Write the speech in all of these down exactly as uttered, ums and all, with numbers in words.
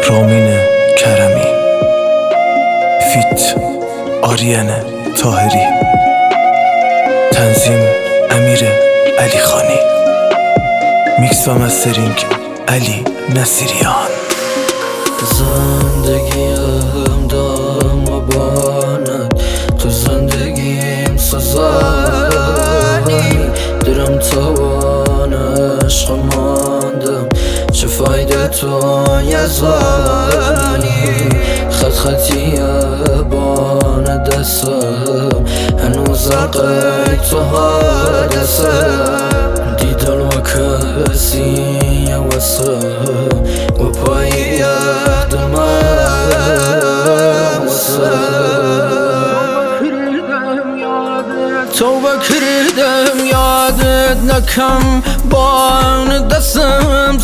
رامین کرمی فیت آریان طاهری تنظیم امیر علی خانی میکس و مسترینگ علی نصیریان. زندگیم دام و بانت تو زندگیم سزانی درم توان عشق ماندم چه فایده تو یزانی خط خطی بان دستم هنوز عقای تو حادثم دیدن و کسی وسم و پایی دمم توبه کردم یادت نکم بان دستم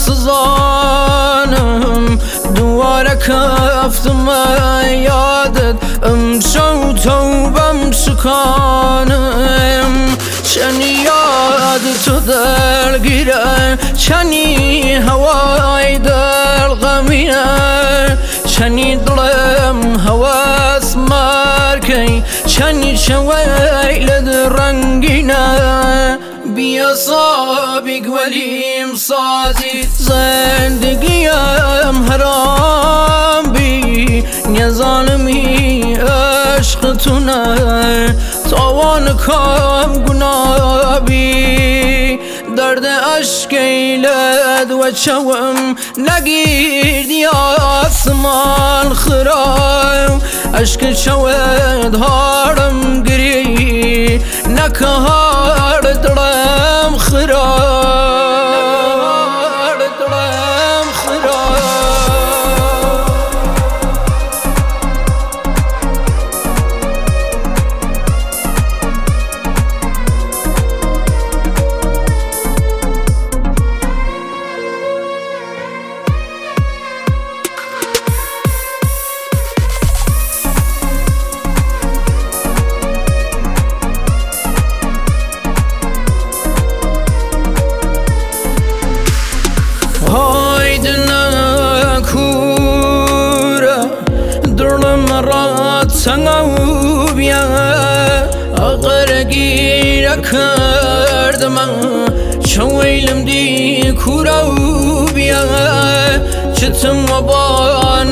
سزانم دواره کفتم یادت امشو توبم شکانم چنی یاد تو دلگیره چنی هوای دل غمینه چنی دلم هواس مرکی چنی شویل رنگینه بیا صابی گولیم سازی زندگیم حرام بی نظالمی عشق تو نه تاوان کام گناه بی درد عشق ایلد و چوم نگیردی آسمان خرام عشق چوید هارم گری نکهار دلم خرام دلم خرام هایده نکوره درم را تنگو بیا اگر گیره کردم چویلم دی کورو بیا چتم و بان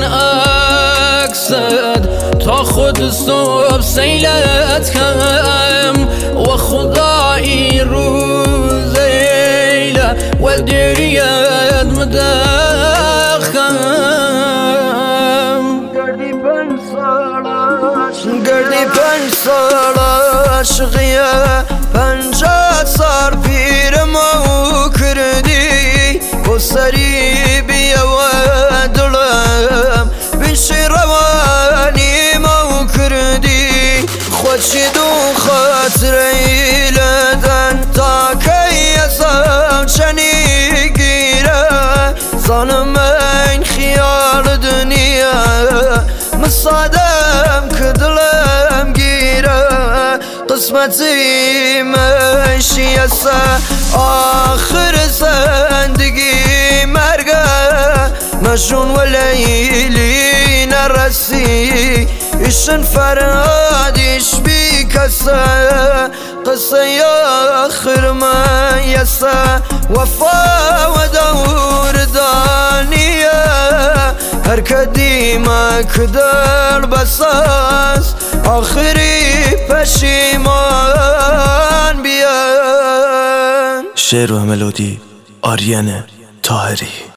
اکسد تا خود صبح سیلت کم و خدایی روزیله و دیریت مدخم گردی پنج سال عشقیه پنجاه سال پیرم او کردی و سری بیا و دلم بیشی روانی مو کردی خودشی دو خاطر ایلدن تا که ازم چنی گیره زانم این خیال دنیا مصادم که دلم گیره قسمتی مشیسه آخر زندگی مرگه مجنون و لیلی نرسی ایشن فرادیش بی کسه قصه آخر ما یسه وفا و دور دانیه هر کدیما کدر بساس آخری پشیمان بیان. شعر و ملودی آریان طاهری.